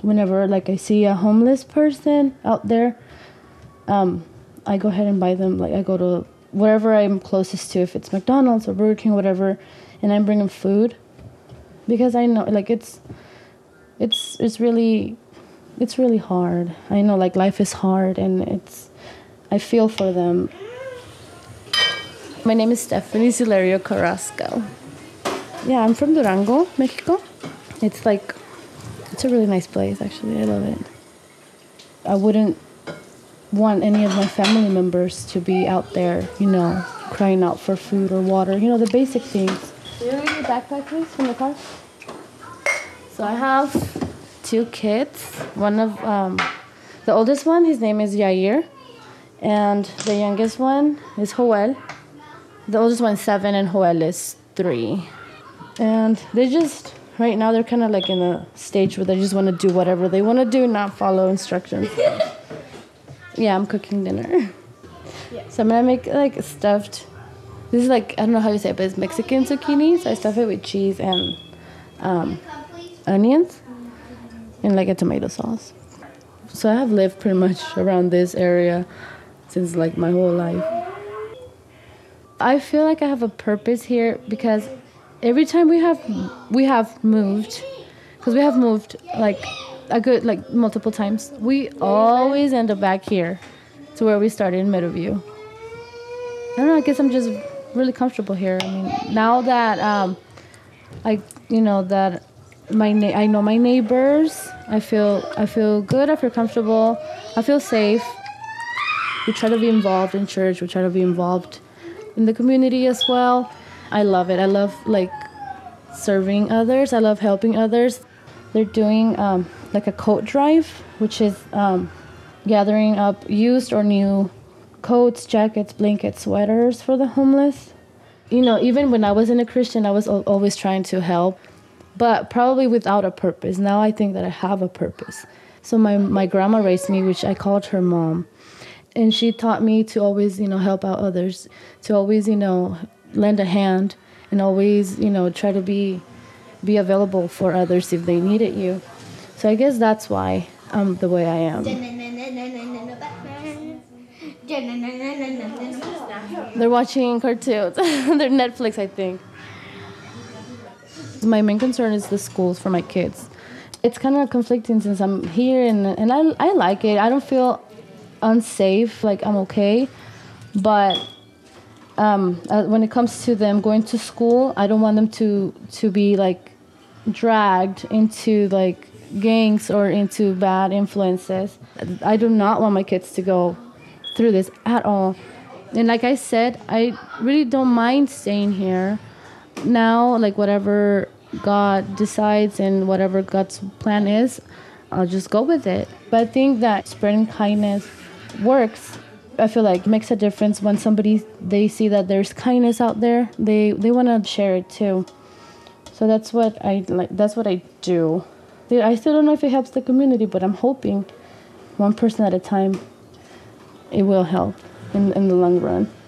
whenever like I see a homeless person out there, I go ahead and buy them. Like I go to wherever I'm closest to, if it's McDonald's or Burger King, whatever, and I bring them food because I know like it's really hard. I know like life is hard, and I feel for them. My name is Stephanie Silerio Carrasco. Yeah, I'm from Durango, Mexico. It's a really nice place, actually. I love it. I wouldn't want any of my family members to be out there, crying out for food or water, the basic things. Do you need your backpack, please, from the car? So I have 2 kids. One of, the oldest one, his name is Yair, and the youngest one is Joel. The oldest one's 7 and Joel is 3. And right now they're kind of like in a stage where they just want to do whatever they want to do, not follow instructions. Yeah, I'm cooking dinner. Yeah. So I'm going to make like stuffed, this is like, I don't know how you say it, but it's Mexican zucchini. So I stuff it with cheese and onions and like a tomato sauce. So I have lived pretty much around this area since like my whole life. I feel like I have a purpose here because every time we have moved, because we have moved like a good like multiple times, we always end up back here to where we started in Meadowview. I don't know, I guess I'm just really comfortable here. I mean, now that I know my neighbors, I feel good, I feel comfortable, I feel safe. We try to be involved in church, we try to be involved in the community as well. I love it. I love like serving others. I love helping others. They're doing like a coat drive, which is gathering up used or new coats, jackets, blankets, sweaters for the homeless. Even when I wasn't a Christian, I was always trying to help, but probably without a purpose. Now I think that I have a purpose. So my grandma raised me, which I called her mom. And she taught me to always, help out others, to always, lend a hand, and always, try to be available for others if they needed you. So I guess that's why I'm the way I am. They're watching cartoons. They're Netflix, I think. My main concern is the schools for my kids. It's kind of conflicting since I'm here, and I like it. I don't feel unsafe, like I'm okay, but when it comes to them going to school, I don't want them to be like dragged into like gangs or into bad influences. I do not want my kids to go through this at all. And like I said, I really don't mind staying here now. Like whatever God decides and whatever God's plan is, I'll just go with it. But I think that spreading kindness works. I feel like it makes a difference when they see that there's kindness out there. They want to share it too. So that's what I like. That's what I do. I still don't know if it helps the community, but I'm hoping one person at a time, it will help in the long run.